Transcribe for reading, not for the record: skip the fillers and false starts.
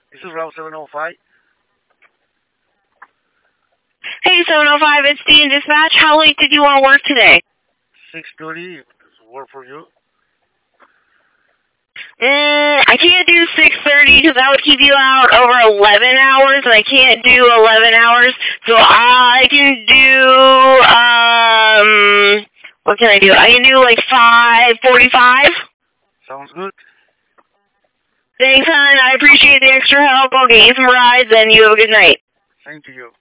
This is Route 705. Hey, 705, it's Dean Dispatch. How late did you want to work today? 6:30. Does it work for you? I can't do 6:30 because that would keep you out over 11 hours, and I can't do 11 hours. So I can do, what can I do? I can do like 5:45. Sounds good. Thanks, hon. I appreciate the extra help. I'll get you some rides, and you have a good night. Same to you.